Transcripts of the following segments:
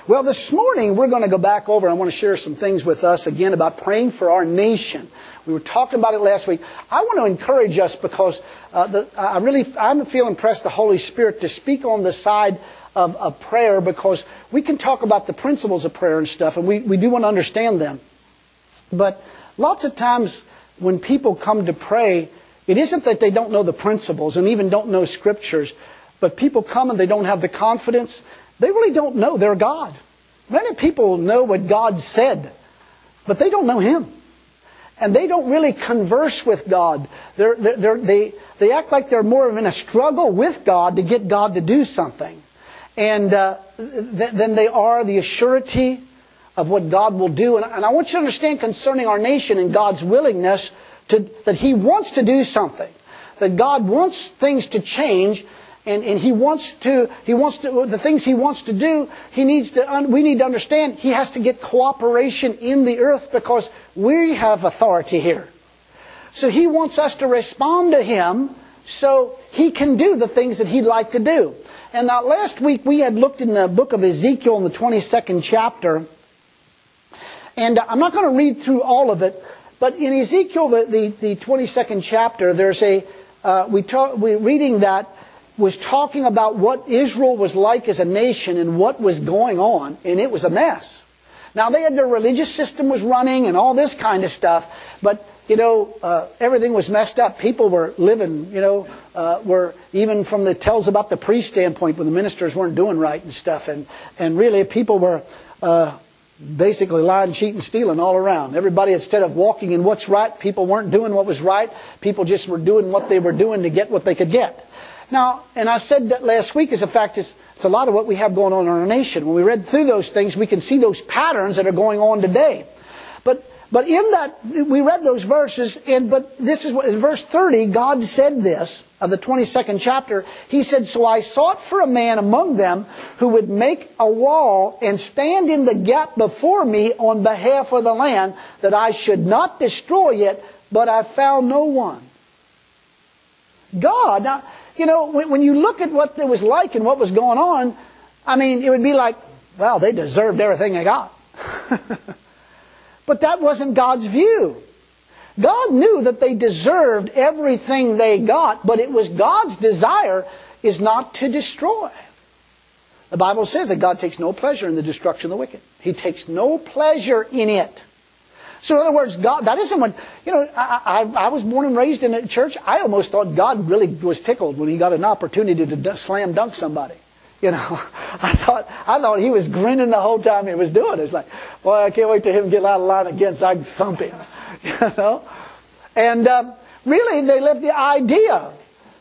Well, this morning we're going to go back over. I want to share some things with us again about praying for our nation. We were talking about it last week. I want to encourage us because I'm feel impressed the Holy Spirit to speak on the side of prayer, because we can talk about the principles of prayer and stuff, and we do want to understand them. But lots of times when people come to pray, it isn't that they don't know the principles and even don't know scriptures, but people come and they don't have the confidence. They really don't know their God. Many people know what God said, but they don't know Him. And they don't really converse with God. They act like they're more of in a struggle with God to get God to do something. And than they are the assurity of what God will do. And I want you to understand concerning our nation and God's willingness that He wants to do something. That God wants things to change. And He wants to, the things He wants to do, we need to understand He has to get cooperation in the earth, because we have authority here. So He wants us to respond to Him so He can do the things that He'd like to do. And now last week we had looked in the book of Ezekiel in the 22nd chapter. And I'm not going to read through all of it, but in Ezekiel, the 22nd chapter, there's we're reading that was talking about what Israel was like as a nation and what was going on, and it was a mess. Now, they had their religious system was running and all this kind of stuff, but, everything was messed up. People were living, were even from the tells about the priest standpoint when the ministers weren't doing right and stuff, and really people were basically lying, cheating, stealing all around. Everybody, instead of walking in what's right, people weren't doing what was right. People just were doing what they were doing to get what they could get. Now, and I said that last week, as a fact, it's a lot of what we have going on in our nation. When we read through those things, we can see those patterns that are going on today. But in that, we read those verses, but this is what, in verse 30, God said this, of the 22nd chapter. He said, "So I sought for a man among them who would make a wall and stand in the gap before me on behalf of the land, that I should not destroy it, but I found no one." God, now, when you look at what it was like and what was going on, I mean, it would be like, well, they deserved everything they got. But that wasn't God's view. God knew that they deserved everything they got, but it was God's desire is not to destroy. The Bible says that God takes no pleasure in the destruction of the wicked. He takes no pleasure in it. So in other words, God, that isn't what, I was born and raised in a church. I almost thought God really was tickled when He got an opportunity to slam dunk somebody. I thought He was grinning the whole time He was doing it. It's like, boy, I can't wait till Him get out of line again so I can thump Him. And really they left the idea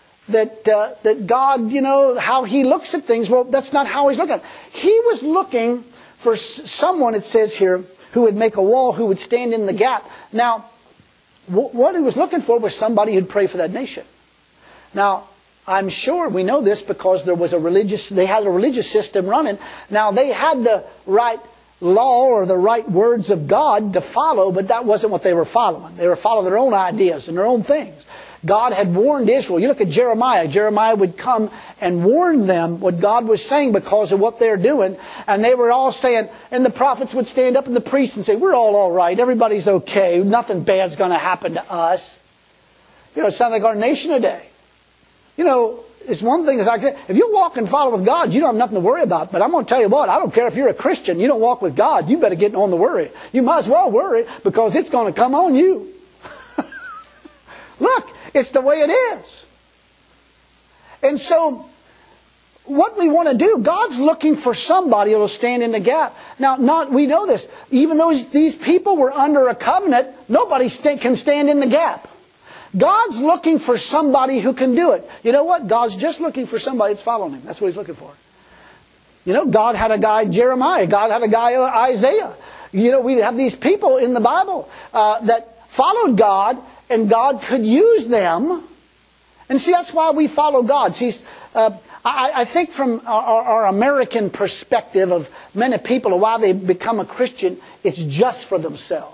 that God, how He looks at things. Well, that's not how He's looking at it. He was looking for someone, it says here, who would make a wall, who would stand in the gap. Now, what He was looking for was somebody who'd pray for that nation. Now, I'm sure we know this because they had a religious system running. Now, they had the right law or the right words of God to follow, but that wasn't what they were following. They were following their own ideas and their own things. God had warned Israel. You look at Jeremiah. Jeremiah would come and warn them what God was saying because of what they're doing. And they were all saying, and the prophets would stand up and the priests and say, we're all right. Everybody's okay. Nothing bad's going to happen to us. It sounds like our nation today. It's one thing. If you walk and follow with God, you don't have nothing to worry about. But I'm going to tell you what, I don't care if you're a Christian, you don't walk with God, you better get on the worry. You might as well worry because it's going to come on you. Look, it's the way it is. And so, what we want to do, God's looking for somebody who will stand in the gap. Now, we know this. Even though these people were under a covenant, nobody can stand in the gap. God's looking for somebody who can do it. You know what? God's just looking for somebody that's following Him. That's what He's looking for. God had a guy, Jeremiah. God had a guy, Isaiah. We have these people in the Bible that followed God, and God could use them. And see, that's why we follow God. See, I think from our American perspective of many people, why they become a Christian, it's just for themselves.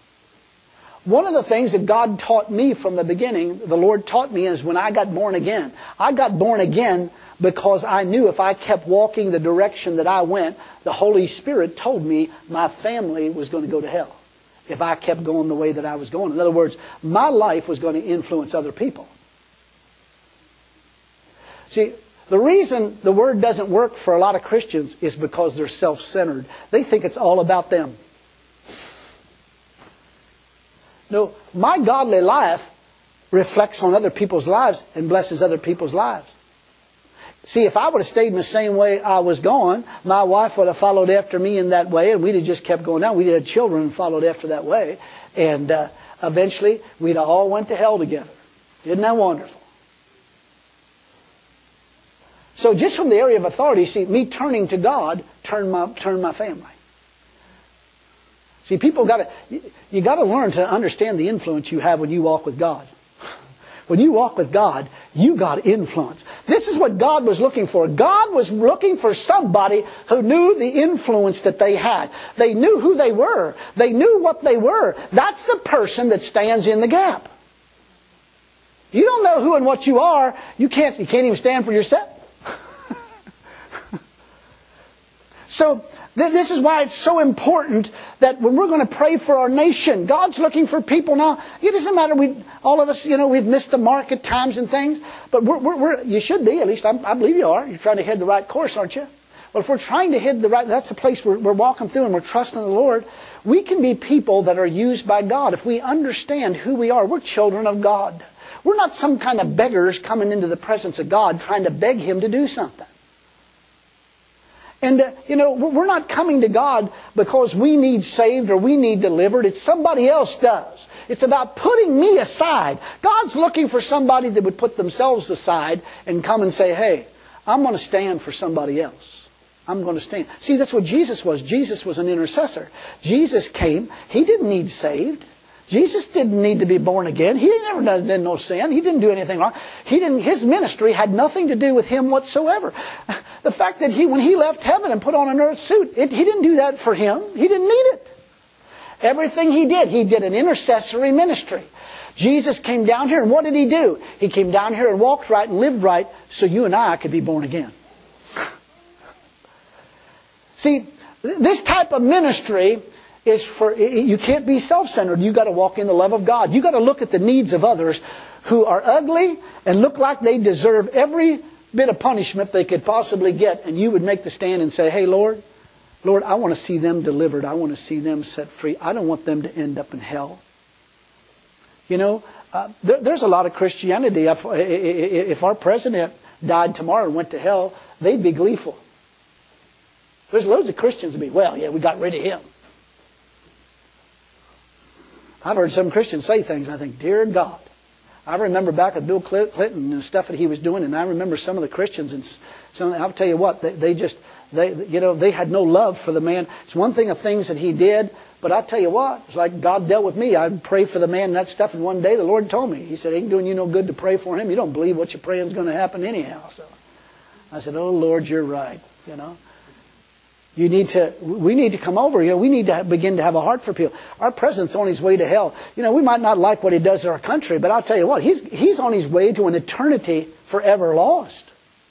One of the things that God taught me from the beginning, the Lord taught me, is when I got born again. I got born again because I knew if I kept walking the direction that I went, the Holy Spirit told me my family was going to go to hell if I kept going the way that I was going. In other words, my life was going to influence other people. See, the reason the Word doesn't work for a lot of Christians is because they're self-centered. They think it's all about them. No, my godly life reflects on other people's lives and blesses other people's lives. See, if I would have stayed in the same way I was going, my wife would have followed after me in that way, and we'd have just kept going down. We'd have had children and followed after that way. And eventually, we'd all went to hell together. Isn't that wonderful? So just from the area of authority, see, me turning to God turned my family. See, you got to learn to understand the influence you have when you walk with God. When you walk with God, you got influence. This is what God was looking for. God was looking for somebody who knew the influence that they had. They knew who they were. They knew what they were. That's the person that stands in the gap. You don't know who and what you are. You can't even stand for yourself. So this is why it's so important that when we're going to pray for our nation, God's looking for people now. It doesn't matter. All of us, we've missed the mark at times and things, but you should be. At least I believe you are. You're trying to head the right course, aren't you? Well, if we're trying to head the right, that's the place we're walking through, and we're trusting the Lord. We can be people that are used by God if we understand who we are. We're children of God. We're not some kind of beggars coming into the presence of God trying to beg Him to do something. And, we're not coming to God because we need saved or we need delivered. It's somebody else does. It's about putting me aside. God's looking for somebody that would put themselves aside and come and say, hey, I'm going to stand for somebody else. I'm going to stand. See, that's what Jesus was. Jesus was an intercessor. Jesus came. He didn't need saved. Jesus didn't need to be born again. He never did no sin. He didn't do anything wrong. His ministry had nothing to do with Him whatsoever. The fact that when He left heaven and put on an earth suit, He didn't do that for Him. He didn't need it. Everything He did an intercessory ministry. Jesus came down here, and what did He do? He came down here and walked right and lived right so you and I could be born again. See, this type of ministry is you can't be self-centered. You've got to walk in the love of God. You've got to look at the needs of others who are ugly and look like they deserve every bit of punishment they could possibly get. And you would make the stand and say, hey, Lord, I want to see them delivered. I want to see them set free. I don't want them to end up in hell. There's a lot of Christianity. If our president died tomorrow and went to hell, they'd be gleeful. There's loads of Christians that be, well, yeah, we got rid of him. I've heard some Christians say things, and I think, dear God. I remember back with Bill Clinton and the stuff that he was doing, and I remember some of the Christians, and I'll tell you what, they had no love for the man. It's one thing of things that he did, but I tell you what, it's like God dealt with me. I'd pray for the man and that stuff, and one day the Lord told me, He said, it ain't doing you no good to pray for him. You don't believe what you're praying is going to happen anyhow. So I said, oh, Lord, you're right, We need to come over. We need to begin to have a heart for people. Our president's on his way to hell. We might not like what he does to our country, but I'll tell you what, he's on his way to an eternity forever lost.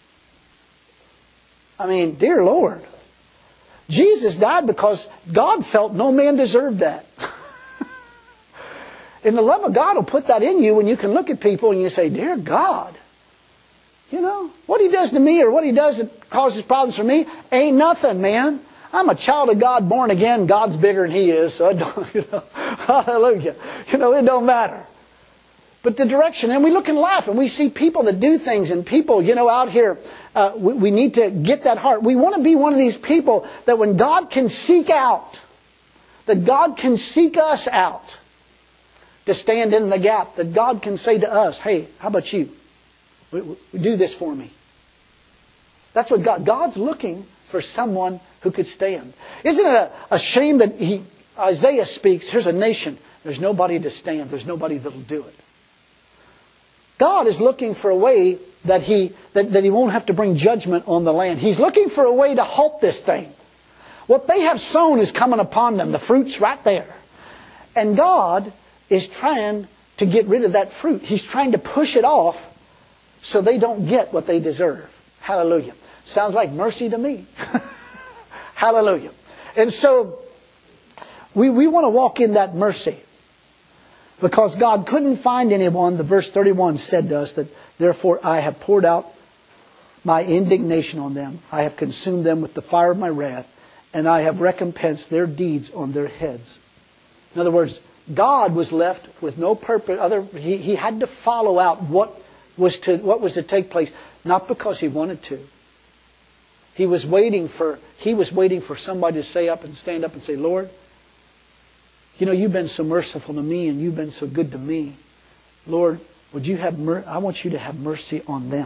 I mean, dear Lord. Jesus died because God felt no man deserved that. And the love of God will put that in you when you can look at people and you say, dear God, what He does to me or what He does that causes problems for me ain't nothing, man. I'm a child of God, born again. God's bigger than He is. So, hallelujah. It don't matter. But the direction, and we look and laugh, and we see people that do things, and people, out here, we need to get that heart. We want to be one of these people that when God can seek out, that God can seek us out to stand in the gap, that God can say to us, hey, how about you? Do this for me. That's what God's looking for, someone who could stand. Isn't it a shame that Isaiah speaks, here's a nation, there's nobody to stand, there's nobody that'll do it. God is looking for a way that He won't have to bring judgment on the land. He's looking for a way to halt this thing. What they have sown is coming upon them. The fruit's right there. And God is trying to get rid of that fruit. He's trying to push it off so they don't get what they deserve. Hallelujah. Sounds like mercy to me. Hallelujah. And so we want to walk in that mercy. Because God couldn't find anyone, the verse 31 said to us that, therefore I have poured out my indignation on them. I have consumed them with the fire of my wrath, and I have recompensed their deeds on their heads. In other words, God was left with no purpose. He had to follow out what was to take place, not because he wanted to. He was waiting for somebody to stand up and say, Lord, you know, you've been so merciful to me and you've been so good to me. Lord, would you I want you to have mercy on them.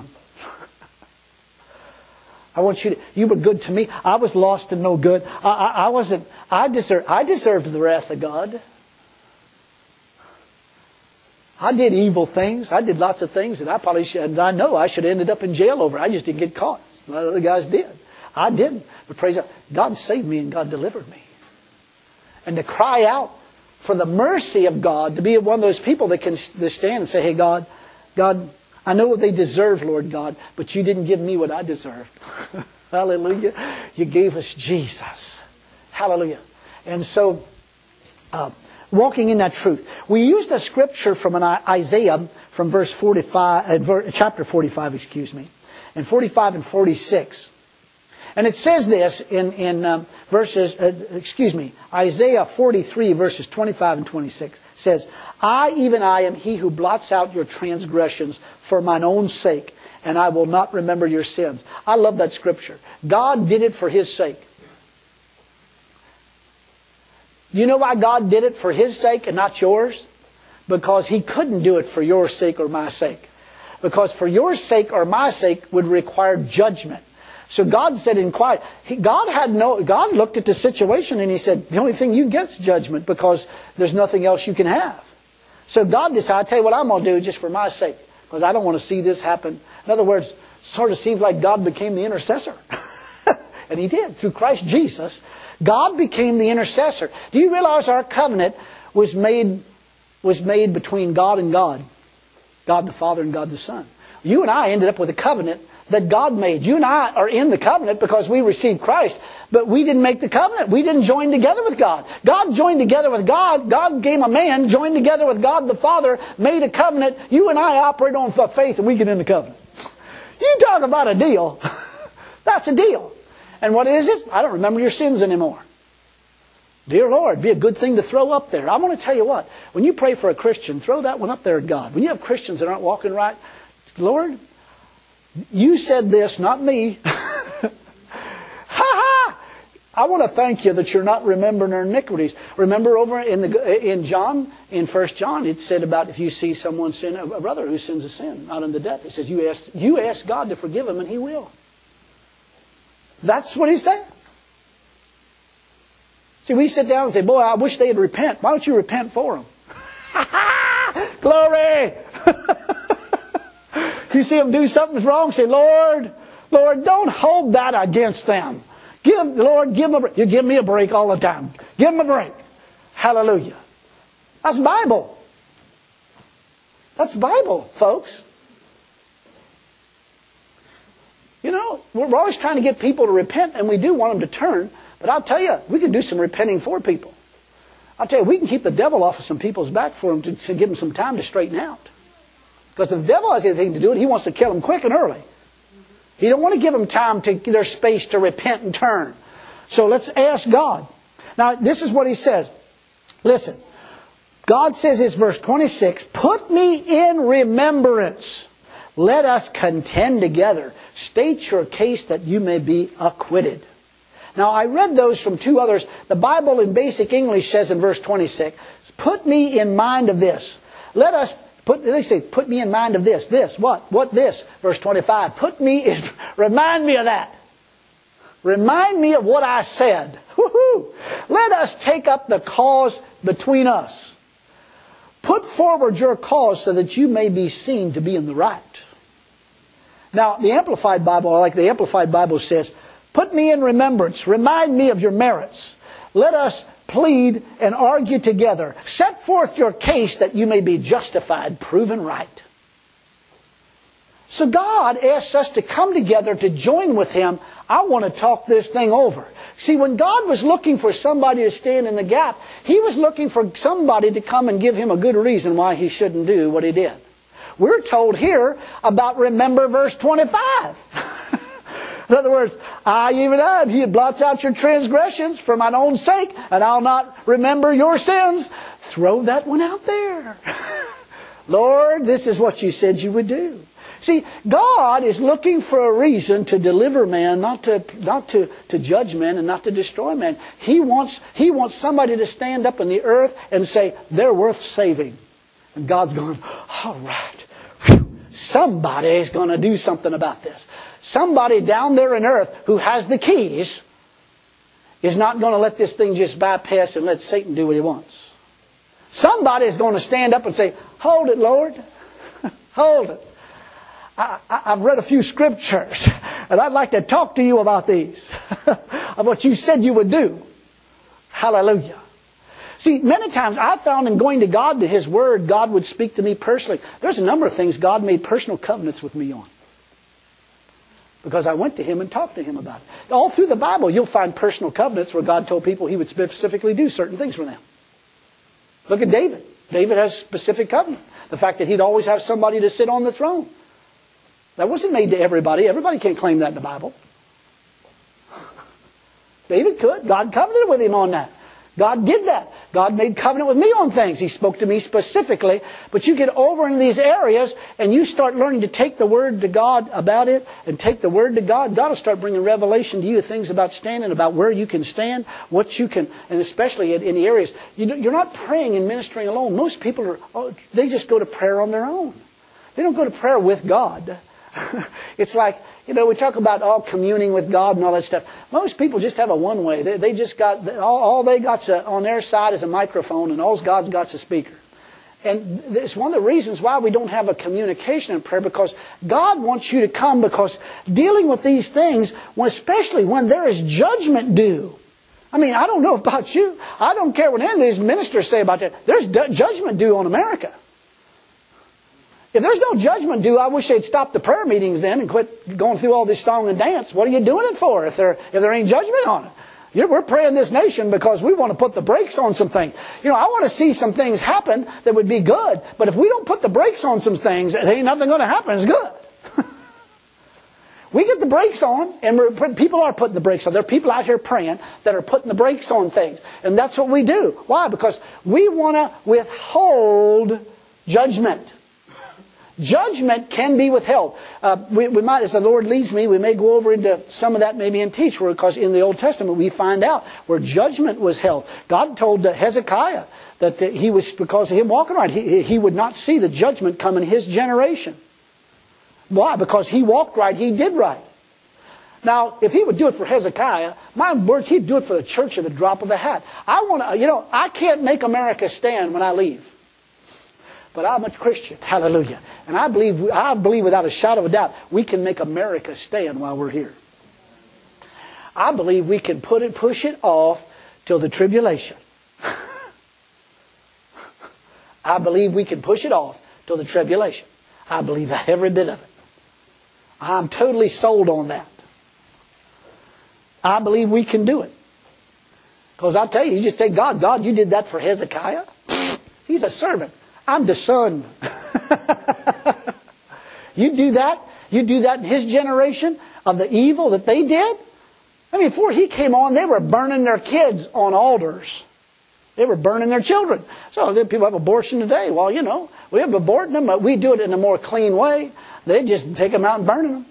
You were good to me. I was lost and no good. I deserved the wrath of God. I did evil things. I did lots of things that I should have ended up in jail over. I just didn't get caught. A lot of other guys did. I didn't. But praise God, God saved me and God delivered me. And to cry out for the mercy of God, to be one of those people that can stand and say, hey, God, I know what they deserve, Lord God, but you didn't give me what I deserved. Hallelujah. You gave us Jesus. Hallelujah. And so, walking in that truth. We used a scripture from Isaiah from verse 45, chapter 45, and 45 and 46. And it says this in Isaiah 43 verses 25 and 26. It says, I, even I, am he who blots out your transgressions for mine own sake, and I will not remember your sins. I love that scripture. God did it for His sake. You know why God did it for His sake and not yours? Because He couldn't do it for your sake or my sake. Because for your sake or my sake would require judgment. So God said in quiet, God looked at the situation and He said, the only thing you get is judgment because there's nothing else you can have. So God decided, I'll tell you what I'm going to do just for my sake. Because I don't want to see this happen. In other words, sort of seems like God became the intercessor. And He did. Through Christ Jesus, God became the intercessor. Do you realize our covenant was made between God and God? God the Father and God the Son. You and I ended up with a covenant that God made. You and I are in the covenant because we received Christ, but we didn't make the covenant. We didn't join together with God. God joined together with God. God became a man, joined together with God the Father, made a covenant. You and I operate on faith and we get in the covenant. You talk about a deal. That's a deal. And what is it? I don't remember your sins anymore. Dear Lord, it'd be a good thing to throw up there. I want to tell you what, when you pray for a Christian, throw that one up there at God. When you have Christians that aren't walking right, Lord, you said this, not me. Ha ha! I want to thank you that you're not remembering our iniquities. Remember over in John, in 1 John, it said about if you see someone sin, a brother who sins a sin, not unto death. It says you ask God to forgive him and He will. That's what He said. See, we sit down and say, boy, I wish they'd repent. Why don't you repent for them? Glory! You see them do something wrong, say, Lord, don't hold that against them. Lord, give them a break. You give me a break all the time. Give them a break. Hallelujah. That's Bible. That's Bible, folks. You know, we're always trying to get people to repent, and we do want them to turn. But I'll tell you, we can do some repenting for people. I'll tell you, we can keep the devil off of some people's back for them to give them some time to straighten out. Because if the devil has anything to do with it, he wants to kill them quick and early. He don't want to give them time to their space to repent and turn. So let's ask God. Now, this is what He says. Listen. God says in verse 26, put me in remembrance. Let us contend together. State your case that you may be acquitted. Now, I read those from two others. The Bible in basic English says in verse 26, put me in mind of this. They say, put me in mind of this. This. What? What this? Verse 25. Remind me of that. Remind me of what I said. Woo-hoo. Let us take up the cause between us. Put forward your cause so that you may be seen to be in the right. Now, the Amplified Bible says, put me in remembrance. Remind me of your merits. Let us plead and argue together. Set forth your case that you may be justified, proven right. So God asks us to come together to join with Him. I want to talk this thing over. See, when God was looking for somebody to stand in the gap, He was looking for somebody to come and give Him a good reason why He shouldn't do what He did. We're told here about, remember verse 25. In other words, He blots out your transgressions for mine own sake, and I'll not remember your sins. Throw that one out there. Lord, this is what you said you would do. See, God is looking for a reason to deliver man, not to judge man and not to destroy man. He wants somebody to stand up in the earth and say, they're worth saving. And God's going, all right. Somebody is going to do something about this. Somebody down there in earth who has the keys is not going to let this thing just bypass and let Satan do what he wants. Somebody is going to stand up and say, hold it, Lord. Hold it. I've read a few scriptures, and I'd like to talk to you about these, of what you said you would do. Hallelujah. See, many times I've found in going to God, to His Word, God would speak to me personally. There's a number of things God made personal covenants with me on, because I went to Him and talked to Him about it. All through the Bible, you'll find personal covenants where God told people He would specifically do certain things for them. Look at David. David has specific covenant. The fact that he'd always have somebody to sit on the throne. That wasn't made to everybody. Everybody can't claim that in the Bible. David could. God covenanted with him on that. God did that. God made covenant with me on things. He spoke to me specifically. But you get over in these areas and you start learning to take the Word to God about it and take the Word to God. God will start bringing revelation to you, things about standing, about where you can stand, what you can, and especially in the areas. You're not praying and ministering alone. Most people they just go to prayer on their own. They don't go to prayer with God. It's like, we talk about communing with God and all that stuff. Most people just have a one way. They just got, all they got on their side is a microphone, and all God's got is a speaker. And it's one of the reasons why we don't have a communication in prayer, because God wants you to come, because dealing with these things, especially when there is judgment due. I mean, I don't know about you. I don't care what any of these ministers say about that. There's judgment due on America. If there's no judgment due, I wish they'd stop the prayer meetings then and quit going through all this song and dance. What are you doing it for if there ain't judgment on it? We're praying this nation because we want to put the brakes on some things. I want to see some things happen that would be good. But if we don't put the brakes on some things, there ain't nothing going to happen. It's good. We get the brakes on, and people are putting the brakes on. There are people out here praying that are putting the brakes on things. And that's what we do. Why? Because we want to withhold judgment. Judgment can be withheld. We might, as the Lord leads me, we may go over into some of that maybe and teach, because in the Old Testament we find out where judgment was held. God told Hezekiah that he was, because of him walking right, he would not see the judgment come in his generation. Why? Because he walked right, he did right. Now, if he would do it for Hezekiah, my words, he'd do it for the church at the drop of a hat. I can't make America stand when I leave. But I'm a Christian. Hallelujah. And I believe without a shadow of a doubt, we can make America stand while we're here. I believe we can push it off till the tribulation. I believe we can push it off till the tribulation. I believe every bit of it. I'm totally sold on that. I believe we can do it. Because I'll tell you just take God. God, you did that for Hezekiah. He's a servant. I'm the son. You do that in his generation of the evil that they did. I mean, before he came on, they were burning their kids on altars. They were burning their children. So people have abortion today. Well, we have aborted them, but we do it in a more clean way. They just take them out and burn them.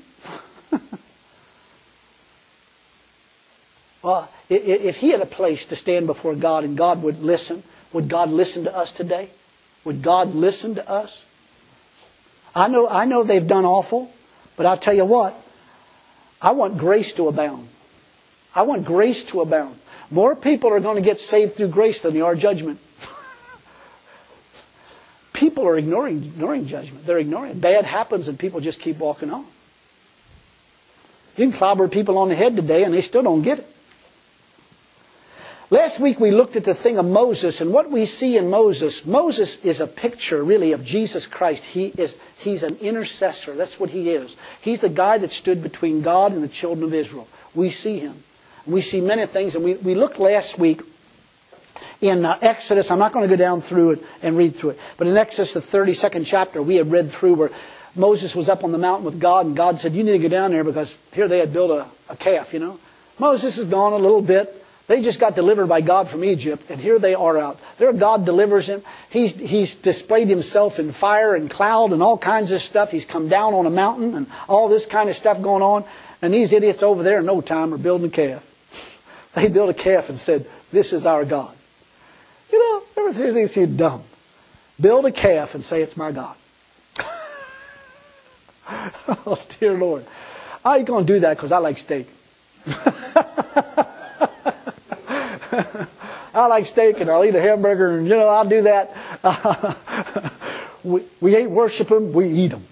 Well, if he had a place to stand before God and God would listen, would God listen to us today? Would God listen to us? I know they've done awful, but I'll tell you what, I want grace to abound. I want grace to abound. More people are going to get saved through grace than they are judgment. People are ignoring judgment. They're ignoring it. Bad happens and people just keep walking on. You can clobber people on the head today and they still don't get it. Last week we looked at the thing of Moses, and what we see in Moses is a picture really of Jesus Christ. He's an intercessor. That's what he is. He's the guy that stood between God and the children of Israel. We see him. We see many things, and we looked last week in Exodus. I'm not going to go down through it and read through it, but in Exodus, the 32nd chapter, we had read through where Moses was up on the mountain with God, and God said, you need to go down there because here they had built a calf, you know. Moses is gone a little bit. They just got delivered by God from Egypt, and here they are out. There God delivers him. He's displayed himself in fire and cloud and all kinds of stuff. He's come down on a mountain and all this kind of stuff going on. And these idiots over there in no time are building a calf. They built a calf and said, this is our God. You know, everything thinks you're dumb. Build a calf and say, it's my God. Oh, dear Lord. I ain't going to do that because I like steak. I like steak and I'll eat a hamburger and, you know, I'll do that. We ain't worship them, we eat them.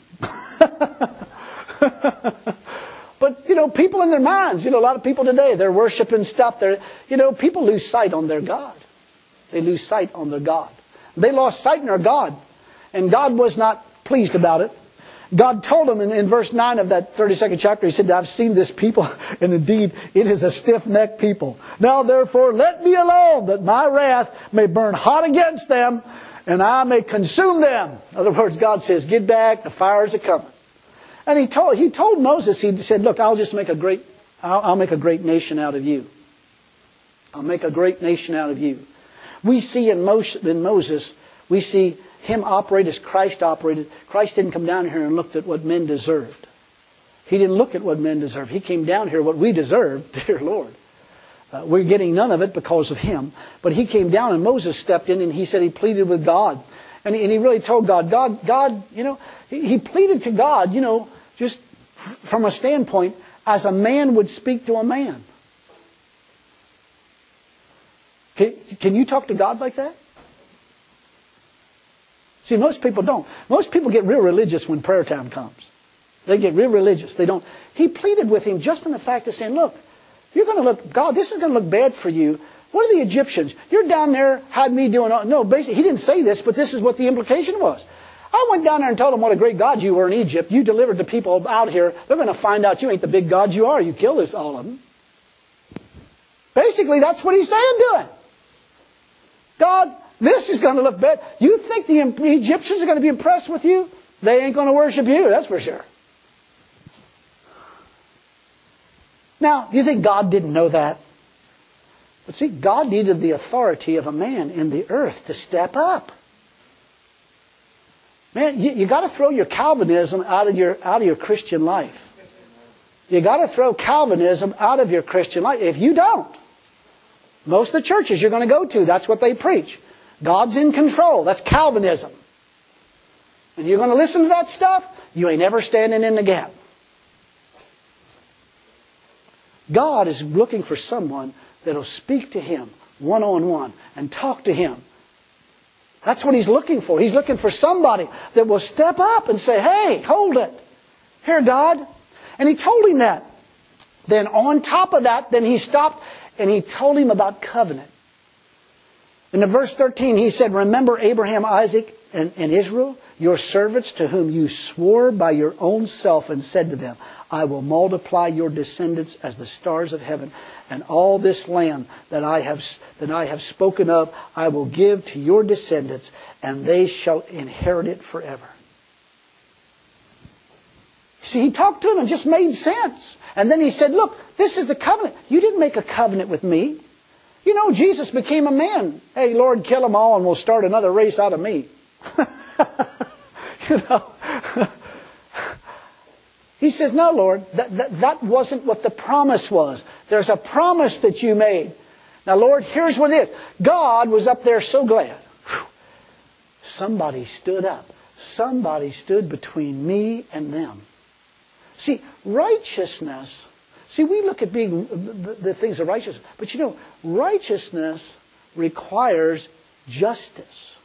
But, you know, people in their minds, you know, a lot of people today, they're worshiping stuff. People lose sight on their God. They lose sight on their God. They lost sight in their God. And God was not pleased about it. God told them in verse 9 of that 32nd chapter, He said, I've seen this people, and indeed it is a stiff-necked people. Now therefore let me alone, that my wrath may burn hot against them, and I may consume them. In other words, God says, get back, the fires are coming. And He told Moses, He said, look, I'll make a great nation out of you. I'll make a great nation out of you. We see in Moses, we see Him operate as Christ operated. Christ didn't come down here and looked at what men deserved. He didn't look at what men deserved. He came down here what we deserved, dear Lord. We're getting none of it because of Him. But He came down and Moses stepped in and he said he pleaded with God. And he really told God, you know, he pleaded to God, you know, just from a standpoint as a man would speak to a man. Can you talk to God like that? See, most people don't. Most people get real religious when prayer time comes. They get real religious. They don't. He pleaded with him just in the fact of saying, look, you're going to look, God, this is going to look bad for you. What are the Egyptians? You're down there, had me doing, no, basically, he didn't say this, but this is what the implication was. I went down there and told them what a great God you were in Egypt. You delivered the people out here. They're going to find out you ain't the big God you are. You killed all of them. Basically, that's what he's saying to him. God, this is going to look bad. You think the Egyptians are going to be impressed with you? They ain't going to worship you, that's for sure. Now, you think God didn't know that? But see, God needed the authority of a man in the earth to step up. Man, you got to throw your Calvinism out of your Christian life. You got to throw Calvinism out of your Christian life. If you don't, most of the churches you're going to go to, that's what they preach. God's in control. That's Calvinism. And you're going to listen to that stuff, you ain't ever standing in the gap. God is looking for someone that'll speak to Him one-on-one and talk to Him. That's what He's looking for. He's looking for somebody that will step up and say, hey, hold it. Here, God. And He told him that. Then on top of that, then He stopped and He told him about covenant. In the verse 13, He said, remember Abraham, Isaac, and Israel, your servants to whom you swore by your own self and said to them, I will multiply your descendants as the stars of heaven, and all this land that I have spoken of, I will give to your descendants, and they shall inherit it forever. See, He talked to him and just made sense. And then He said, look, this is the covenant. You didn't make a covenant with me. You know, Jesus became a man. Hey, Lord, kill them all and we'll start another race out of me. You know. He says, no, Lord, that wasn't what the promise was. There's a promise that you made. Now, Lord, here's what it is. God was up there so glad. Whew. Somebody stood up. Somebody stood between me and them. See, righteousness... See, we look at being the things of righteousness. But you know, righteousness requires justice.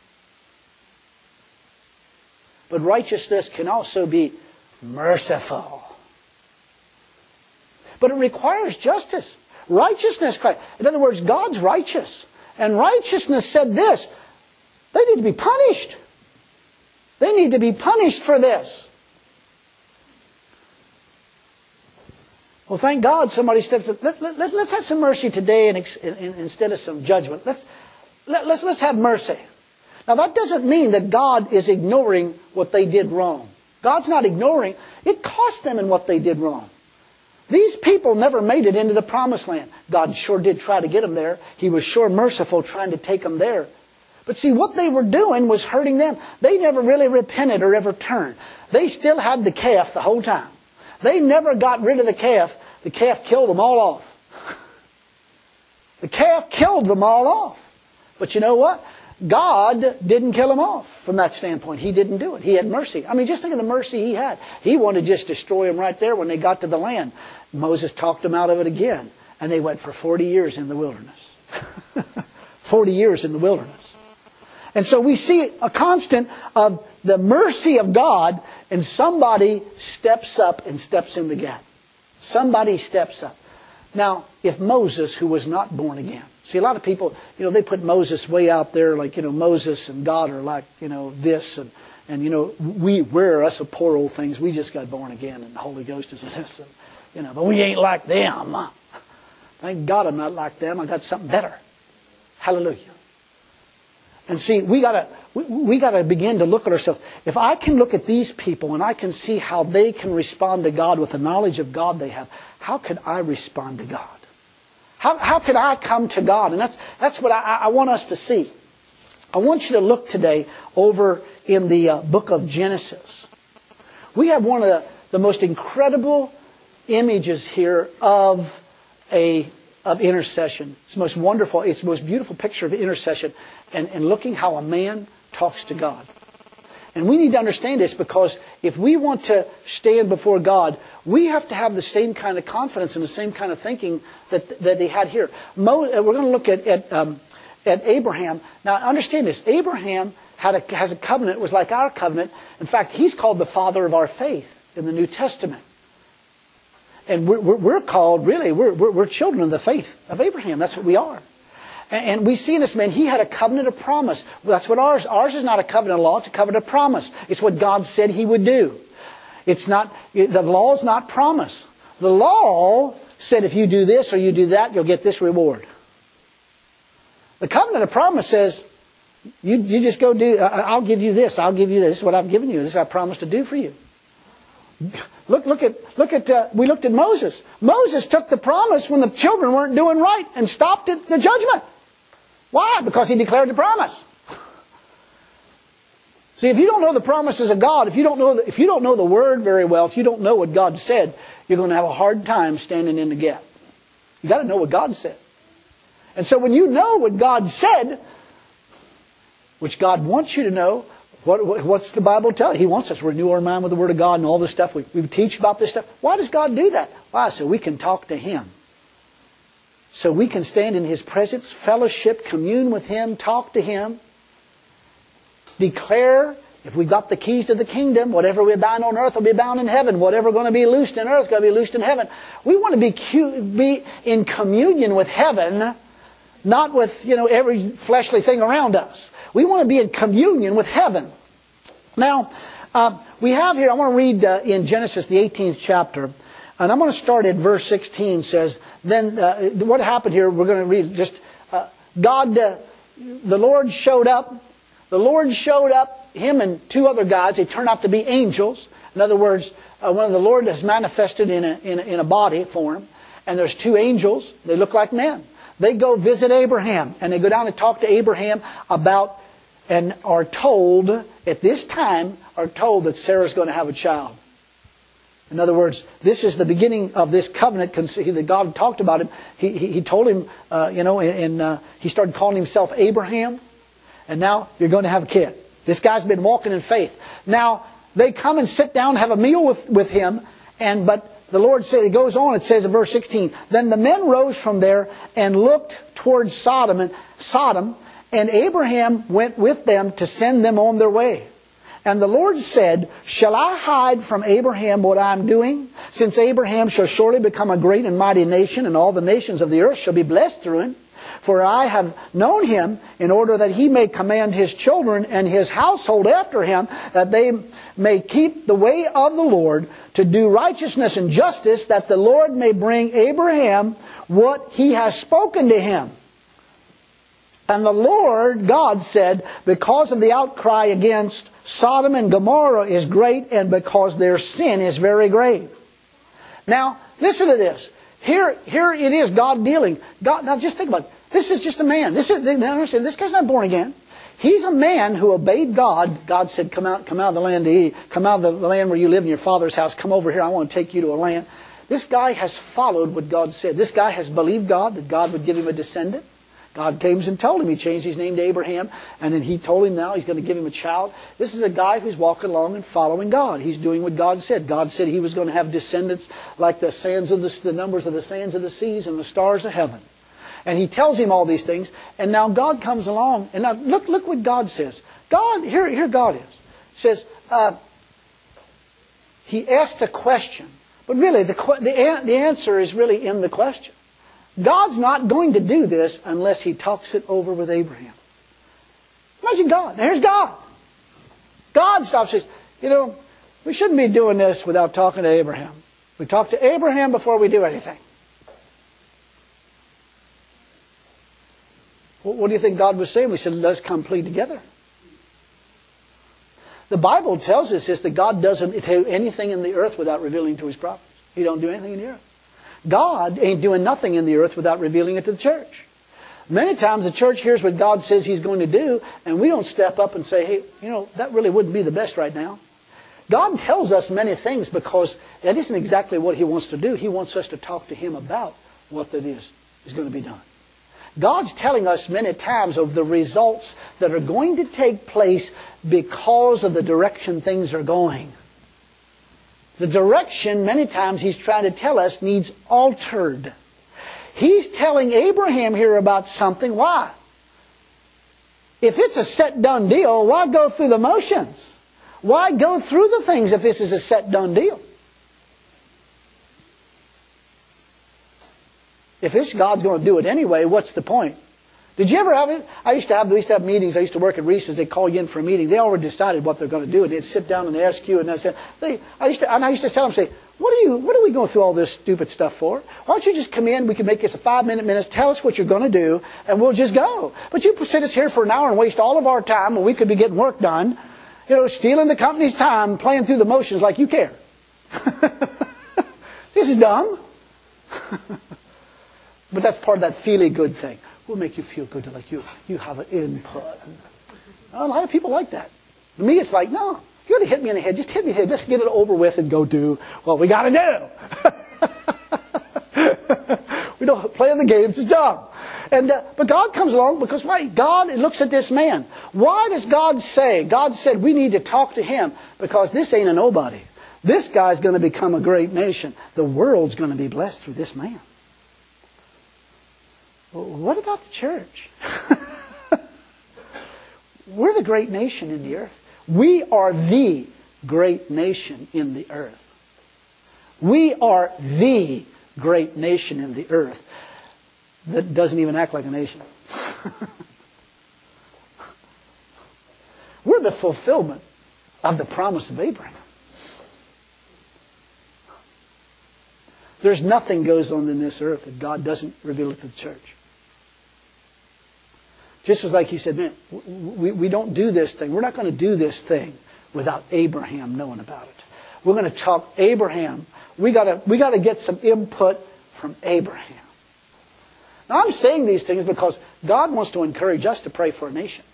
But righteousness can also be merciful. But it requires justice. Righteousness Christ. In other words, God's righteous. And righteousness said this: they need to be punished. They need to be punished for this. Well, thank God somebody steps up. Let's have some mercy today instead of some judgment. Let's have mercy. Now that doesn't mean that God is ignoring what they did wrong. God's not ignoring. It cost them in what they did wrong. These people never made it into the promised land. God sure did try to get them there. He was sure merciful trying to take them there. But see, what they were doing was hurting them. They never really repented or ever turned. They still had the calf the whole time. They never got rid of the calf. The calf killed them all off. The calf killed them all off. But you know what? God didn't kill them off from that standpoint. He didn't do it. He had mercy. I mean, just think of the mercy He had. He wanted to just destroy them right there when they got to the land. Moses talked them out of it again. And they went for 40 years in the wilderness. 40 years in the wilderness. And so we see a constant of the mercy of God, and somebody steps up and steps in the gap. Somebody steps up. Now, if Moses, who was not born again, see, a lot of people, they put Moses way out there, like, Moses and God are like, this, and we're us poor old things. We just got born again, and the Holy Ghost is in us, and, but we ain't like them. Thank God I'm not like them. I got something better. Hallelujah. And see, we gotta begin to look at ourselves. If I can look at these people and I can see how they can respond to God with the knowledge of God they have, how can I respond to God? How can I come to God? And that's what I want us to see. I want you to look today over in the book of Genesis. We have one of the most incredible images here of intercession. It's the most wonderful, it's the most beautiful picture of intercession, and looking how a man talks to God. And we need to understand this, because if we want to stand before God, we have to have the same kind of confidence and the same kind of thinking that he had here. We're going to look at Abraham. Now understand this. Abraham has a covenant. It was like our covenant. In fact, he's called the father of our faith in the New Testament. And we're called, really, we're children of the faith of Abraham. That's what we are. And we see in this man, he had a covenant of promise. That's what ours is not a covenant of law, it's a covenant of promise. It's what God said He would do. It's not, the law is not promise. The law said if you do this or you do that, you'll get this reward. The covenant of promise says, you just go do, I'll give you this, I'll give you this. This is what I've given you. This is what I promised to do for you. We looked at Moses. Moses took the promise when the children weren't doing right and stopped at the judgment. Why? Because he declared the promise. See, if you don't know the promises of God, if you don't know the Word very well, if you don't know what God said, you're going to have a hard time standing in the gap. You got to know what God said. And so when you know what God said, which God wants you to know, what's the Bible tell you? He wants us to renew our mind with the Word of God and all this stuff. We teach about this stuff. Why does God do that? Why? So we can talk to Him. So we can stand in His presence, fellowship, commune with Him, talk to Him, declare, if we've got the keys to the kingdom, whatever we bind on earth will be bound in heaven. Whatever going to be loosed in earth is going to be loosed in heaven. We want to be in communion with heaven, not with, every fleshly thing around us. We want to be in communion with heaven. Now, we have here, I want to read in Genesis, the 18th chapter, and I'm going to start at verse 16. Says, then what happened here, we're going to read just, the Lord showed up. The Lord showed up, him and two other guys. They turned out to be angels. In other words, when the Lord has manifested in a body form, and there's two angels, they look like men. They go visit Abraham, and they go down and talk to Abraham about, and are told, at this time, that Sarah's going to have a child. In other words, this is the beginning of this covenant that God talked about him. He told him, he started calling himself Abraham, and now you're going to have a kid. This guy's been walking in faith. Now, they come and sit down and have a meal with him, but the Lord said, it goes on, it says in verse 16, then the men rose from there and looked towards Sodom, and Abraham went with them to send them on their way. And the Lord said, shall I hide from Abraham what I am doing? Since Abraham shall surely become a great and mighty nation, and all the nations of the earth shall be blessed through him. For I have known him in order that he may command his children and his household after him, that they may keep the way of the Lord, to do righteousness and justice, that the Lord may bring Abraham what he has spoken to him. And the Lord God said, because of the outcry against Sodom and Gomorrah is great, and because their sin is very grave. Now, listen to this. Here it is, God dealing. God, now just think about it. This is just a man. This guy's not born again. He's a man who obeyed God. God said, come out of the land to eat. Come out of the land where you live in your father's house. Come over here. I want to take you to a land. This guy has followed what God said. This guy has believed God, that God would give him a descendant. God came and told him. He changed his name to Abraham. And then he told him now he's going to give him a child. This is a guy who's walking along and following God. He's doing what God said. God said he was going to have descendants like the sands of the numbers of the sands of the seas and the stars of heaven. And he tells him all these things. And now God comes along. And now look what God says. God, here God is. Says, he asked a question. But really, the answer is really in the question. God's not going to do this unless he talks it over with Abraham. Imagine God. Now here's God. God stops and says, we shouldn't be doing this without talking to Abraham. We talk to Abraham before we do anything. What do you think God was saying? We said, let's come plead together. The Bible tells us this, that God doesn't do anything in the earth without revealing to his prophets. He don't do anything in the earth. God ain't doing nothing in the earth without revealing it to the church. Many times the church hears what God says he's going to do, and we don't step up and say, hey, that really wouldn't be the best right now. God tells us many things because that isn't exactly what he wants to do. He wants us to talk to him about what that is going to be done. God's telling us many times of the results that are going to take place because of the direction things are going. The direction, many times, he's trying to tell us needs altered. He's telling Abraham here about something. Why? If it's a set done deal, why go through the motions? Why go through the things if this is a set done deal? If this God's going to do it anyway, what's the point? Did you ever have it? We used to have meetings. I used to work at Reese's. They'd call you in for a meeting. They already decided what they're going to do. And they'd sit down and ask you. And I used to tell them, say, what are we going through all this stupid stuff for? Why don't you just come in? We can make this a 5-minute. Tell us what you're going to do, and we'll just go. But you sit us here for an hour and waste all of our time when we could be getting work done. Stealing the company's time, playing through the motions like you care. This is dumb. But that's part of that feely good thing. We'll make you feel good, like you have an input. A lot of people like that. To me, it's like, no, if you want to hit me in the head, just hit me in the head. Let's get it over with and go do what we got to do. We don't play the games. It's dumb. But God comes along because why? God looks at this man. Why does God say? God said we need to talk to him because this ain't a nobody. This guy's going to become a great nation. The world's going to be blessed through this man. What about the church? We're the great nation in the earth. We are the great nation in the earth. We are the great nation in the earth that doesn't even act like a nation. We're the fulfillment of the promise of Abraham. There's nothing goes on in this earth that God doesn't reveal it to the church. Just as like he said, man, we don't do this thing. We're not going to do this thing without Abraham knowing about it. We're going to talk Abraham. We got to get some input from Abraham. Now I'm saying these things because God wants to encourage us to pray for a nation.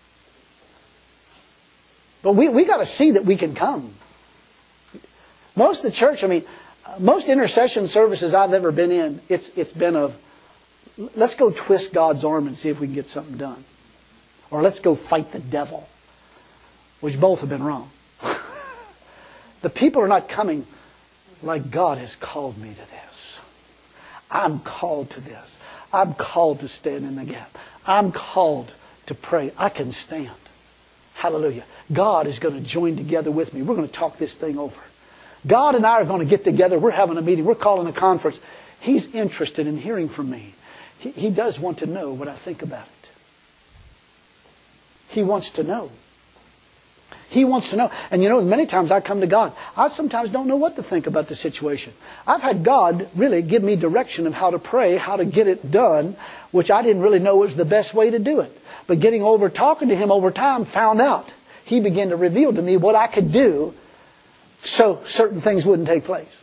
But we got to see that we can come. Most of the church, most intercession services I've ever been in, it's been of, let's go twist God's arm and see if we can get something done. Or let's go fight the devil, which both have been wrong. The people are not coming like God has called me to this. I'm called to this. I'm called to stand in the gap. I'm called to pray. I can stand. Hallelujah. God is going to join together with me. We're going to talk this thing over. God and I are going to get together. We're having a meeting. We're calling a conference. He's interested in hearing from me. He does want to know what I think about it. He wants to know. He wants to know. And many times I come to God. I sometimes don't know what to think about the situation. I've had God really give me direction of how to pray, how to get it done, which I didn't really know was the best way to do it. But talking to Him over time, found out. He began to reveal to me what I could do so certain things wouldn't take place.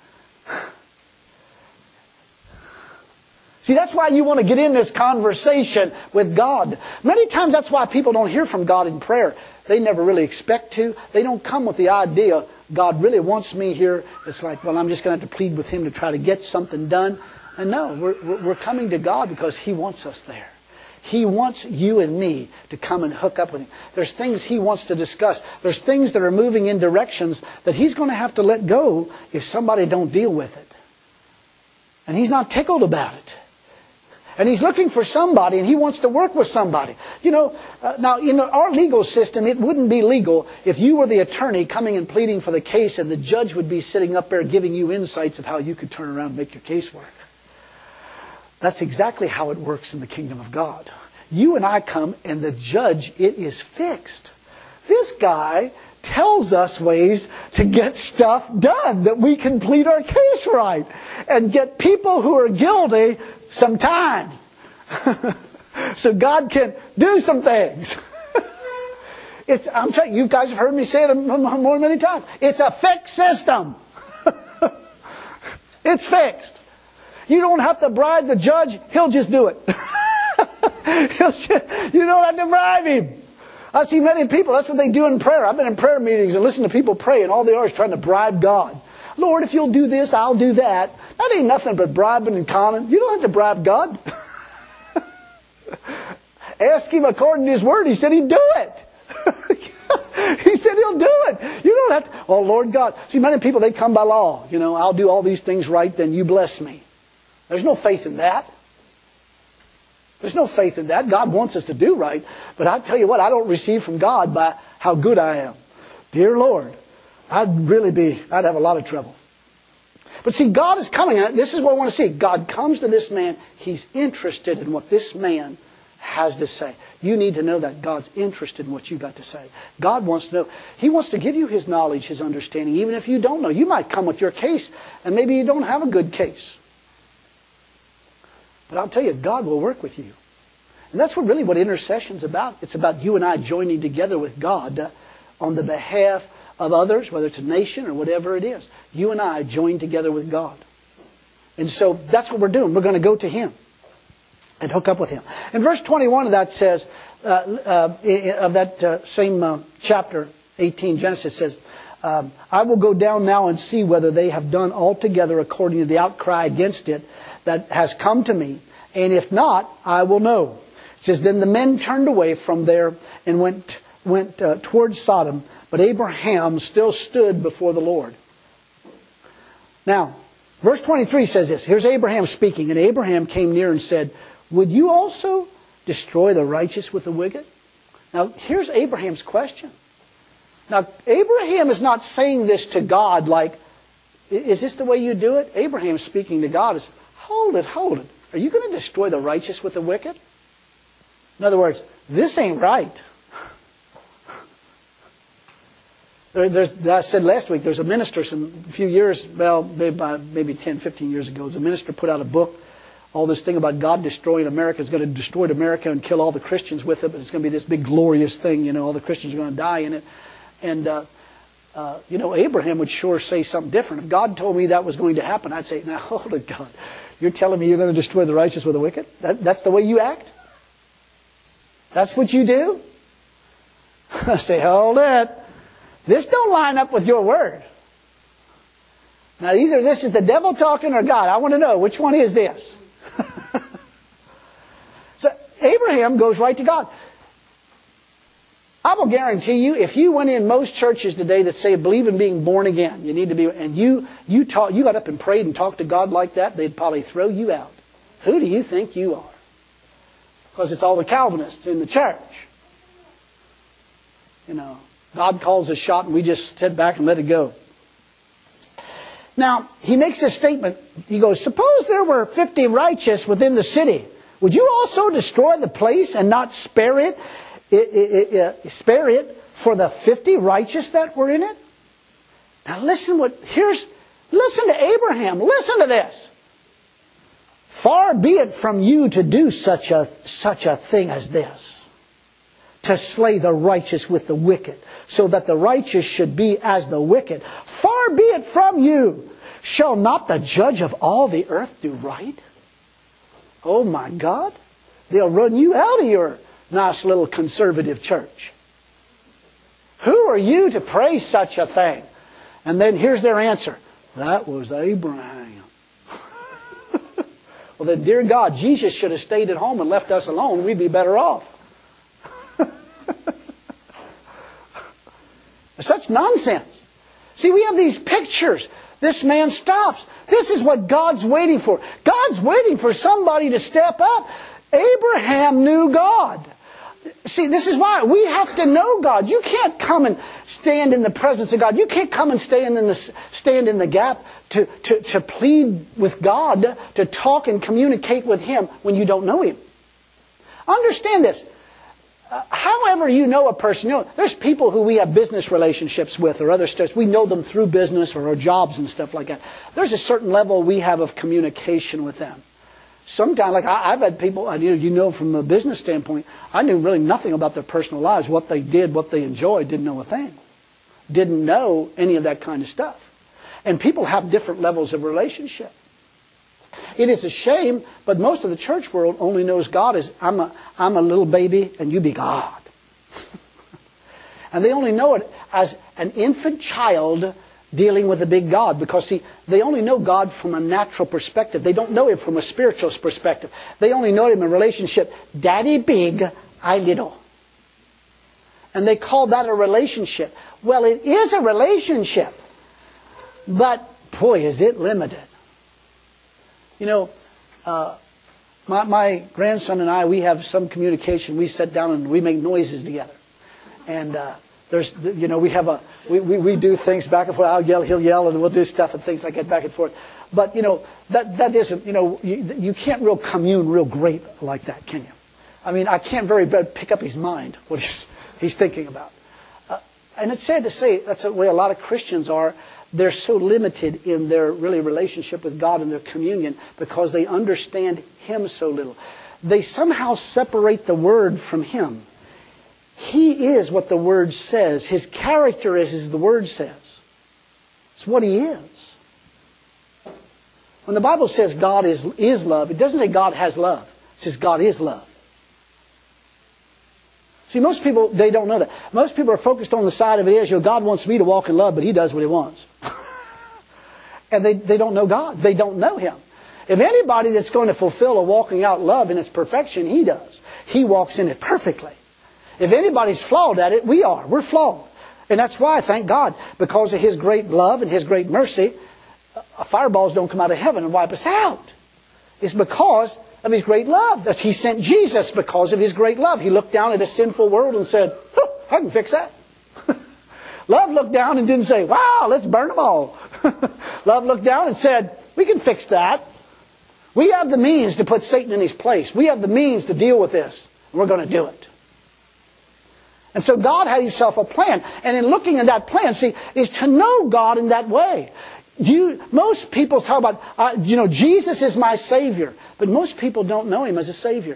See, that's why you want to get in this conversation with God. Many times that's why people don't hear from God in prayer. They never really expect to. They don't come with the idea, God really wants me here. It's like, well, I'm just going to have to plead with Him to try to get something done. And no, we're coming to God because He wants us there. He wants you and me to come and hook up with Him. There's things He wants to discuss. There's things that are moving in directions that He's going to have to let go if somebody don't deal with it. And He's not tickled about it. And He's looking for somebody, and He wants to work with somebody. Now, in our legal system, it wouldn't be legal if you were the attorney coming and pleading for the case and the judge would be sitting up there giving you insights of how you could turn around and make your case work. That's exactly how it works in the kingdom of God. You and I come, and the judge, it is fixed. This guy tells us ways to get stuff done, that we can plead our case right and get people who are guilty some time. So God can do some things. I'm telling you, guys have heard me say it more than many times. It's a fixed system. It's fixed. You don't have to bribe the judge. He'll just do it. You don't have to bribe him. I see many people, that's what they do in prayer. I've been in prayer meetings and listened to people pray, and all they are is trying to bribe God. Lord, if you'll do this, I'll do that. That ain't nothing but bribing and conning. You don't have to bribe God. Ask Him according to His word. He said He'd do it. He said He'll do it. You don't have to, oh Lord God. See, many people, they come by law. I'll do all these things right, then you bless me. There's no faith in that. There's no faith in that. God wants us to do right. But I tell you what, I don't receive from God by how good I am. Dear Lord, I'd have a lot of trouble. But see, God is coming. This is what I want to see. God comes to this man. He's interested in what this man has to say. You need to know that God's interested in what you've got to say. God wants to know. He wants to give you His knowledge, His understanding, even if you don't know. You might come with your case, and maybe you don't have a good case. But I'll tell you, God will work with you. And that's what intercession's about. It's about you and I joining together with God on the behalf of others, whether it's a nation or whatever it is. You and I join together with God. And so that's what we're doing. We're going to go to Him and hook up with Him. In verse 21 of that says, of that same chapter 18, Genesis says, I will go down now and see whether they have done altogether according to the outcry against it that has come to me. And if not, I will know. It says, then the men turned away from there and went towards Sodom. But Abraham still stood before the Lord. Now, verse 23 says this. Here's Abraham speaking. And Abraham came near and said, would you also destroy the righteous with the wicked? Now, here's Abraham's question. Now, Abraham is not saying this to God like, is this the way you do it? Abraham speaking to God is, hold it. Are you going to destroy the righteous with the wicked? In other words, this ain't right. I said last week, there's a minister a few years, maybe 10, 15 years ago, a minister put out a book, all this thing about God destroying America. Is going to destroy America and kill all the Christians with it, but it's going to be this big glorious thing, all the Christians are going to die in it. And, Abraham would sure say something different. If God told me that was going to happen, I'd say, now hold it, God. You're telling me you're going to destroy the righteous with the wicked? That's the way you act? That's what you do? I say, hold it. This don't line up with your word. Now, either this is the devil talking or God. I want to know, which one is this? So Abraham goes right to God. I will guarantee you, if you went in most churches today that say believe in being born again, you need to be, and you got up and prayed and talked to God like that, they'd probably throw you out. Who do you think you are? Because it's all the Calvinists in the church. God calls a shot and we just sit back and let it go. Now, he makes this statement. He goes, suppose there were 50 righteous within the city. Would you also destroy the place and not spare it for the 50 righteous that were in it? Now listen to Abraham. Listen to this. Far be it from you to do such a thing as this, to slay the righteous with the wicked, so that the righteous should be as the wicked. Far be it from you. Shall not the judge of all the earth do right? Oh my God. They'll run you out of your nice little conservative church. Who are you to pray such a thing? And then here's their answer. That was Abraham. Well then, dear God, Jesus should have stayed at home and left us alone. We'd be better off. Such nonsense. See, we have these pictures. This man stops. This is what God's waiting for. God's waiting for somebody to step up. Abraham knew God. See, this is why we have to know God. You can't come and stand in the presence of God. You can't come and stand in the gap to plead with God, to talk and communicate with Him when you don't know Him. Understand this. However you know a person, there's people who we have business relationships with or other stuff. We know them through business or our jobs and stuff like that. There's a certain level we have of communication with them. Sometimes, like I've had people, from a business standpoint, I knew really nothing about their personal lives, what they did, what they enjoyed, didn't know a thing. Didn't know any of that kind of stuff. And people have different levels of relationship. It is a shame, but most of the church world only knows God as, I'm a little baby and you be God. And they only know it as an infant child dealing with a big God. Because, see, they only know God from a natural perspective. They don't know Him from a spiritual perspective. They only know Him in relationship. Daddy big, I little. And they call that a relationship. Well, it is a relationship. But, boy, is it limited. My grandson and I, we have some communication. We sit down and we make noises together. And we do things back and forth. I'll yell, he'll yell, and we'll do stuff and things like that back and forth. But, that isn't, you can't real commune real great like that, can you? I mean, I can't very bad pick up his mind, what he's thinking about. And it's sad to say, that's the way a lot of Christians are. They're so limited in their really relationship with God and their communion because they understand Him so little. They somehow separate the Word from Him. He is what the Word says. His character is as the Word says. It's what He is. When the Bible says God is love, it doesn't say God has love. It says God is love. See, most people, they don't know that. Most people are focused on the side of it is, God wants me to walk in love, but He does what He wants. And they don't know God. They don't know Him. If anybody that's going to fulfill a walking out love in its perfection, He does. He walks in it perfectly. If anybody's flawed at it, we are. We're flawed. And that's why, thank God, because of His great love and His great mercy, fireballs don't come out of heaven and wipe us out. It's because of His great love. He sent Jesus because of His great love. He looked down at a sinful world and said, I can fix that. Love looked down and didn't say, wow, let's burn them all. Love looked down and said, we can fix that. We have the means to put Satan in his place. We have the means to deal with this. And we're going to do it. And so God had Himself a plan. And in looking at that plan, see, is to know God in that way. Most people talk about, Jesus is my Savior. But most people don't know Him as a Savior.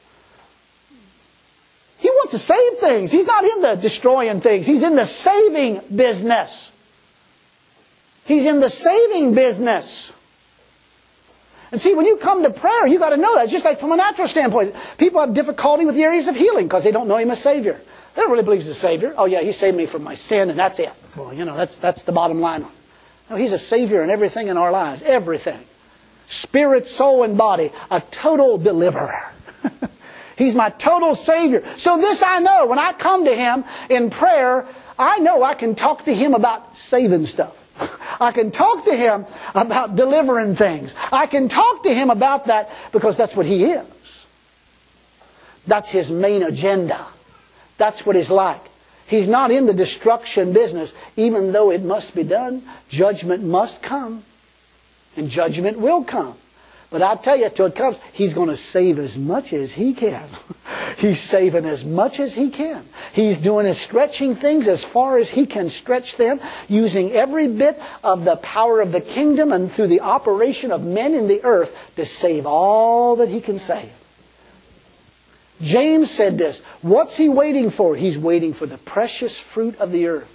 He wants to save things. He's not in the destroying things. He's in the saving business. He's in the saving business. And see, when you come to prayer, you got to know that. Just like from a natural standpoint, people have difficulty with the areas of healing because they don't know Him as Savior. They don't really believe He's a Savior. Oh yeah, He saved me from my sin and that's it. Well, that's the bottom line. No, He's a Savior in everything in our lives. Everything. Spirit, soul, and body. A total deliverer. He's my total Savior. So this I know. When I come to Him in prayer, I know I can talk to Him about saving stuff. I can talk to Him about delivering things. I can talk to Him about that because that's what He is. That's His main agenda. That's what He's like. He's not in the destruction business. Even though it must be done, judgment must come. And judgment will come. But I tell you, till it comes, He's going to save as much as He can. He's saving as much as He can. He's doing His stretching things as far as He can stretch them, using every bit of the power of the kingdom and through the operation of men in the earth to save all that He can save. James said this. What's he waiting for? He's waiting for the precious fruit of the earth.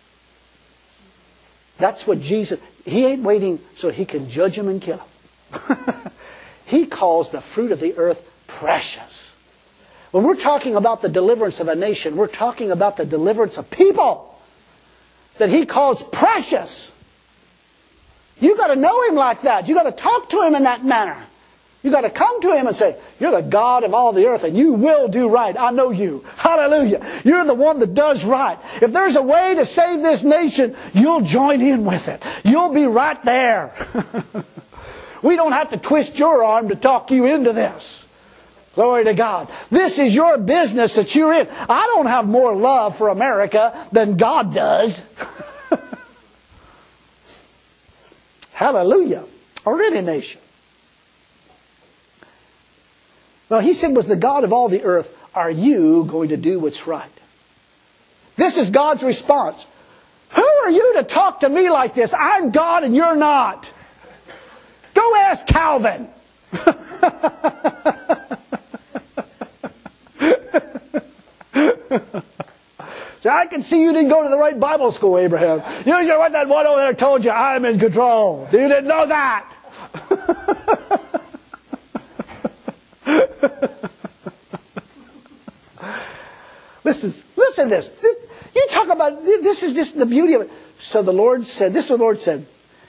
That's what Jesus... He ain't waiting so He can judge him and kill him. He calls the fruit of the earth precious. When we're talking about the deliverance of a nation, we're talking about the deliverance of people that He calls precious. You've got to know Him like that. You've got to talk to Him in that manner. You've got to come to Him and say, you're the God of all the earth and you will do right. I know you. Hallelujah. You're the one that does right. If there's a way to save this nation, you'll join in with it. You'll be right there. We don't have to twist your arm to talk you into this. Glory to God. This is your business that you're in. I don't have more love for America than God does. Hallelujah. Or any nation. Well, He said, was the God of all the earth, are you going to do what's right? This is God's response. Who are you to talk to me like this? I'm God and you're not. Go ask Calvin. So I can see you didn't go to the right Bible school, Abraham. You should what that one over there told you, I'm in control. You didn't know that. Listen to this. You talk about, this is just the beauty of it. So the Lord said, this is what the Lord said.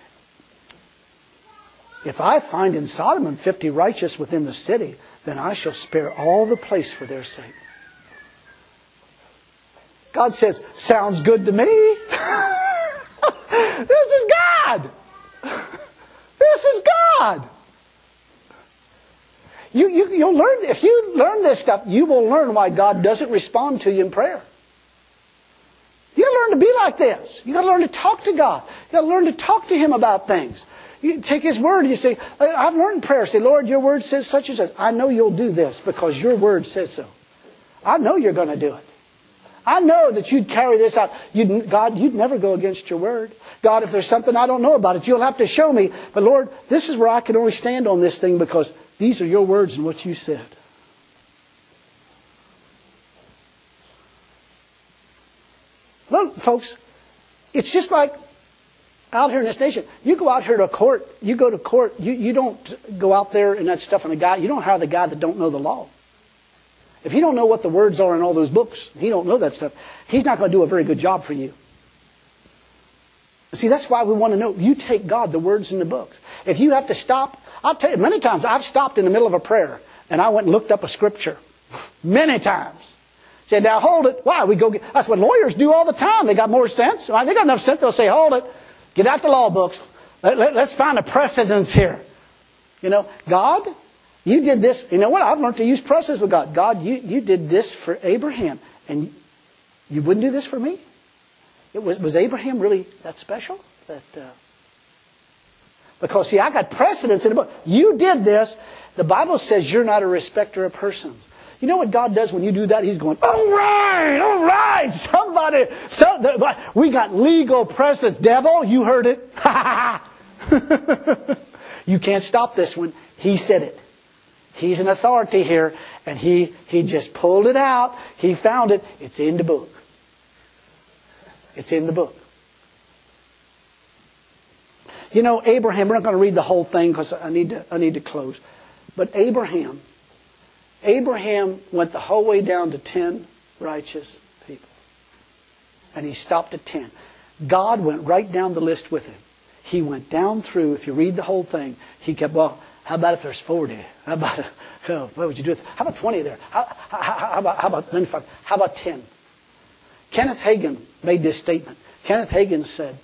If I find in Sodom 50 righteous within the city, then I shall spare all the place for their sake. God says, sounds good to me. This is God. This is God. You'll learn, if you learn this stuff, you will learn why God doesn't respond to you in prayer. You got to learn to be like this. You got to learn to talk to God. You got to learn to talk to Him about things. You take His word and you say, I've learned prayer. Say, Lord, your word says such and such. I know you'll do this because your word says so. I know you're going to do it. I know that you'd carry this out. God, you'd never go against your word. God, if there's something I don't know about it, you'll have to show me. But Lord, this is where I can only stand on this thing because these are your words and what you said. Look, folks, it's just like out here in this nation. You go out here to court, you go to court, you don't go out there and that stuff on a guy. You don't hire the guy that don't know the law. If he don't know what the words are in all those books, he don't know that stuff, he's not going to do a very good job for you. See, that's why we want to know. You take God, the words in the books. If you have to stop, I'll tell you, many times I've stopped in the middle of a prayer and I went and looked up a scripture. Many times. Said, now hold it. Why? That's what lawyers do all the time. They got more sense. They got enough sense. They'll say, hold it. Get out the law books. Let's find a precedence here. You know, God, you did this. You know what? I've learned to use precedence with God. God, you did this for Abraham. And you wouldn't do this for me? Was Abraham really that special? Because, see, I got precedence in the book. You did this. The Bible says you're not a respecter of persons. You know what God does when you do that? He's going, all right, somebody. We got legal precedence. Devil, you heard it. You can't stop this one. He said it. He's an authority here. And he just pulled it out. He found it. It's in the book. It's in the book. You know, Abraham, we're not going to read the whole thing because I need to close. But Abraham went the whole way down to 10 righteous people. And he stopped at 10. God went right down the list with him. He went down through, if you read the whole thing, he kept, well, how about if there's 40? How about, what would you do with it? How about 20 there? How about 10? Kenneth Hagin made this statement. Kenneth Hagin said,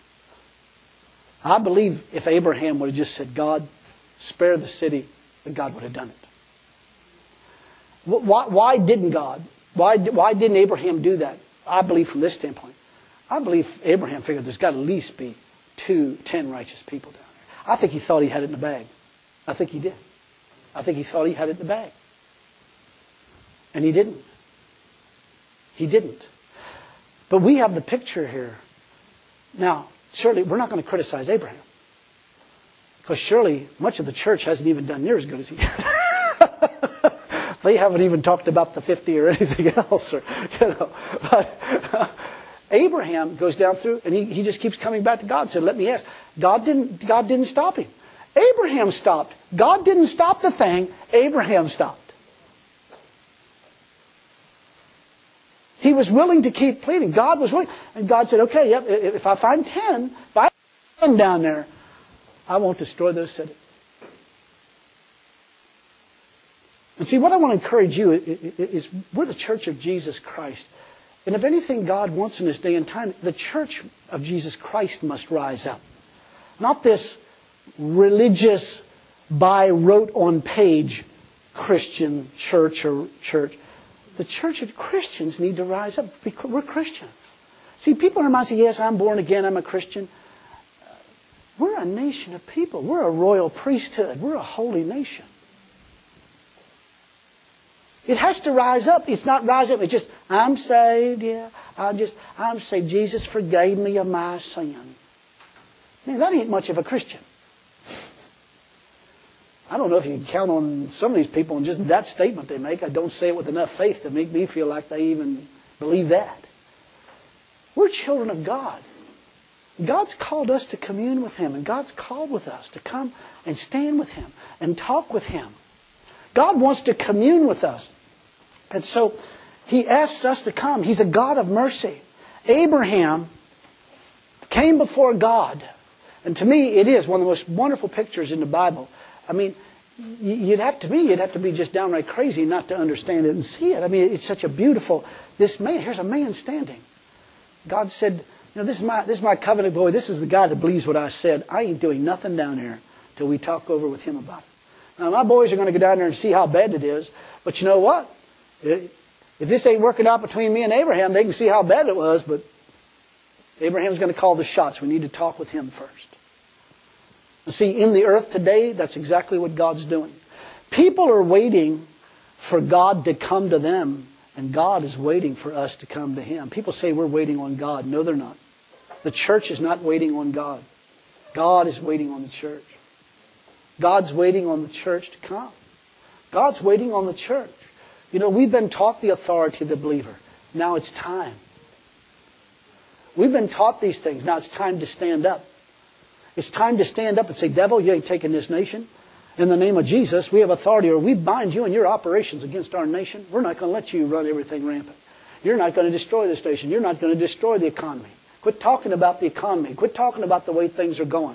I believe if Abraham would have just said, God, spare the city, that God would have done it. Why didn't God? Why didn't Abraham do that? I believe from this standpoint, I believe Abraham figured there's got to at least be 10 righteous people down there. I think he thought he had it in the bag. I think he did. I think he thought he had it in the bag. And he didn't. He didn't. But we have the picture here. Now, surely we're not going to criticize Abraham. Because surely much of the church hasn't even done near as good as he did. They haven't even talked about the 50 or anything else. But Abraham goes down through and he just keeps coming back to God and said, let me ask. God didn't stop him. Abraham stopped. God didn't stop the thing. Abraham stopped. He was willing to keep pleading. God was willing. And God said, okay, yep, if I find 10, if I find 10 down there, I won't destroy those cities. And see, what I want to encourage you is we're the church of Jesus Christ. And if anything God wants in this day and time, the church of Jesus Christ must rise up. Not this religious, by rote on page Christian church or church. The church of Christians need to rise up. We're Christians. See, people in our minds say, yes, I'm born again, I'm a Christian. We're a nation of people. We're a royal priesthood. We're a holy nation. It has to rise up. It's not rise up. It's just, I'm saved, yeah. I'm saved. Jesus forgave me of my sin. Man, that ain't much of a Christian. I don't know if you can count on some of these people and just that statement they make. I don't say it with enough faith to make me feel like they even believe that. We're children of God. God's called us to commune with Him, and God's called with us to come and stand with Him and talk with Him. God wants to commune with us. And so He asks us to come. He's a God of mercy. Abraham came before God. And to me, it is one of the most wonderful pictures in the Bible. I mean, you'd have to be just downright crazy not to understand it and see it. I mean, it's such a beautiful, here's a man standing. God said, this is my covenant boy. This is the guy that believes what I said. I ain't doing nothing down there till we talk over with him about it. Now, my boys are going to go down there and see how bad it is. But you know what? If this ain't working out between me and Abraham, they can see how bad it was. But Abraham's going to call the shots. We need to talk with him first. And see, in the earth today, that's exactly what God's doing. People are waiting for God to come to them. And God is waiting for us to come to Him. People say we're waiting on God. No, they're not. The church is not waiting on God. God is waiting on the church. God's waiting on the church to come. God's waiting on the church. We've been taught the authority of the believer. Now it's time. We've been taught these things. Now it's time to stand up. It's time to stand up and say, devil, you ain't taking this nation. In the name of Jesus, we have authority, or we bind you in your operations against our nation. We're not going to let you run everything rampant. You're not going to destroy this nation. You're not going to destroy the economy. Quit talking about the economy. Quit talking about the way things are going.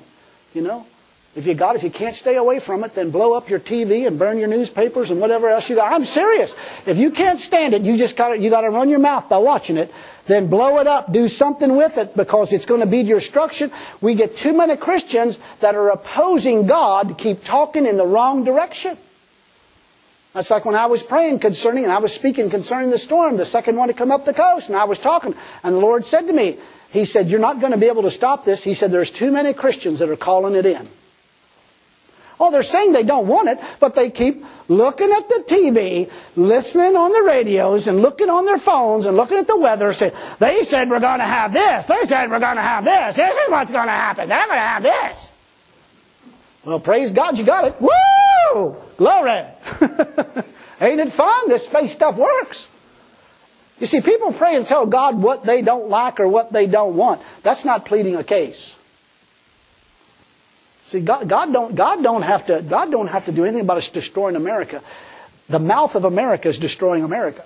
If you can't stay away from it, then blow up your TV and burn your newspapers and whatever else you got. I'm serious. If you can't stand it, you got to run your mouth by watching it. Then blow it up. Do something with it, because it's going to be destruction. We get too many Christians that are opposing God, keep talking in the wrong direction. That's like when I was praying and I was speaking concerning the storm, the second one to come up the coast, and I was talking, and the Lord said to me, He said, you're not going to be able to stop this. He said, there's too many Christians that are calling it in. Oh, they're saying they don't want it, but they keep looking at the TV, listening on the radios, and looking on their phones, and looking at the weather, saying, they said we're going to have this. They said we're going to have this. This is what's going to happen. They're going to have this. Well, praise God, you got it. Woo! Glory! Ain't it fun? This faith stuff works. You see, people pray and tell God what they don't like or what they don't want. That's not pleading a case. See, God don't have to do anything about us destroying America. The mouth of America is destroying America.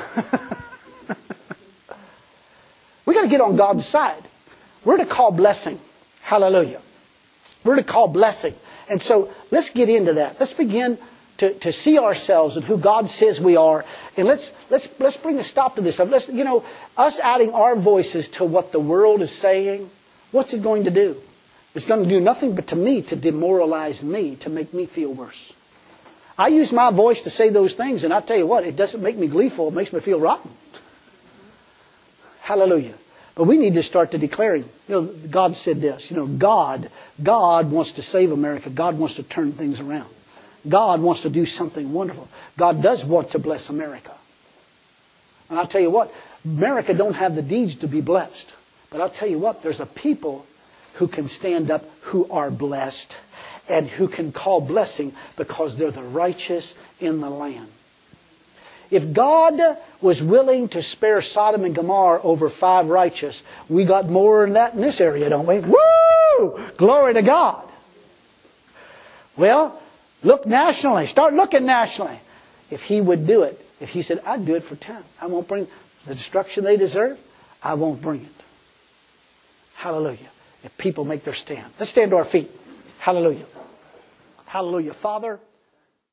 We got to get on God's side. We're to call blessing. Hallelujah. We're to call blessing. And so let's get into that. Let's begin to see ourselves and who God says we are. And let's bring a stop to this. Us adding our voices to what the world is saying, what's it going to do? It's going to do nothing but to demoralize me, to make me feel worse. I use my voice to say those things, and I tell you what, it doesn't make me gleeful. It makes me feel rotten. Hallelujah. But we need to start to declaring. God said this. God wants to save America. God wants to turn things around. God wants to do something wonderful. God does want to bless America. And I'll tell you what, America don't have the deeds to be blessed. But I'll tell you what, there's a people who can stand up who are blessed and who can call blessing because they're the righteous in the land. If God was willing to spare Sodom and Gomorrah over 5 righteous, we got more than that in this area, don't we? Woo! Glory to God. Well, look nationally. Start looking nationally. If He would do it, if He said, I'd do it for 10. I won't bring the destruction they deserve. I won't bring it. Hallelujah. If people make their stand. Let's stand to our feet. Hallelujah. Hallelujah. Father,